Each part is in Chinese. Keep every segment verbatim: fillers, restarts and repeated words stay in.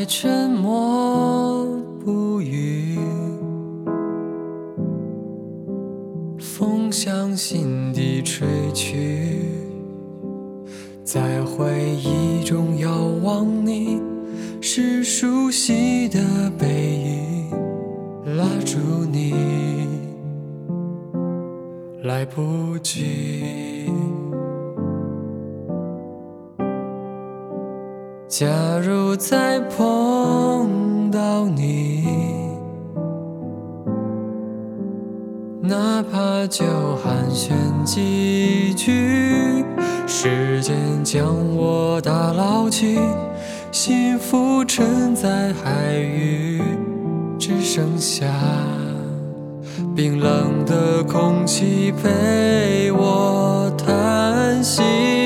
在沉默不语，风向心底吹去，在回忆中遥望你，是熟悉的背影，拉住你来不及。假如再碰到你，哪怕就寒暄几句，时间将我打捞起，幸福沉在海域，只剩下冰冷的空气陪我叹息。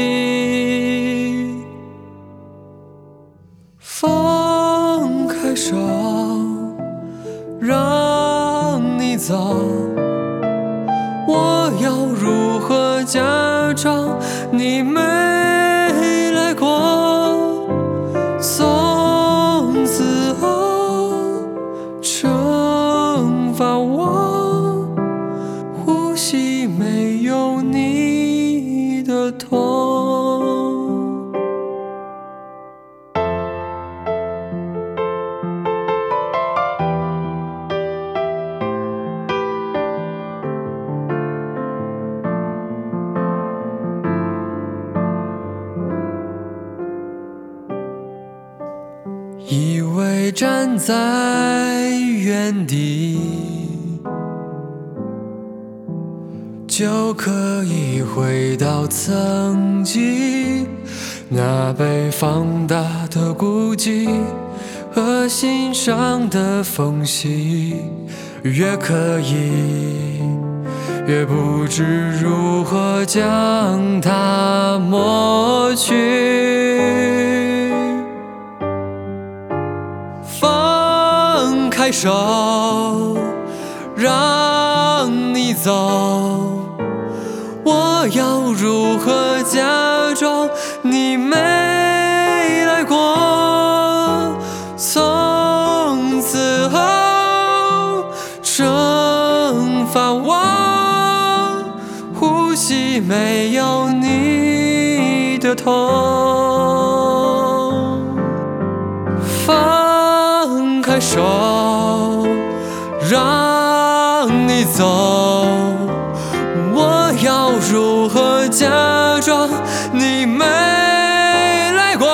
放开手，让你走，我要如何假装你没来过？从此后惩罚我，呼吸没有你的痛。以为站在原地就可以回到曾经，那被放大的孤寂和心上的缝隙，越刻意越不知如何将它抹去。放开手，让你走，我要如何假装你没来过？从此后惩罚我，呼吸没有你的痛。放开手，让你走，我要如何假装你没来过？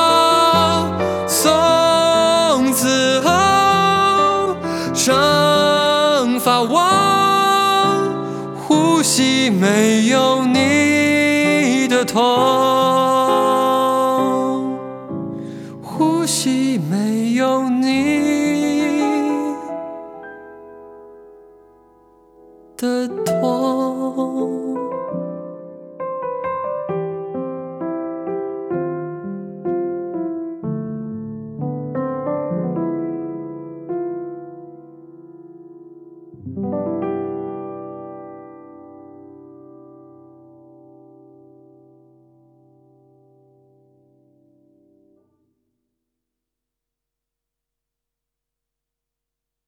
从此后惩罚我，呼吸没有你的痛。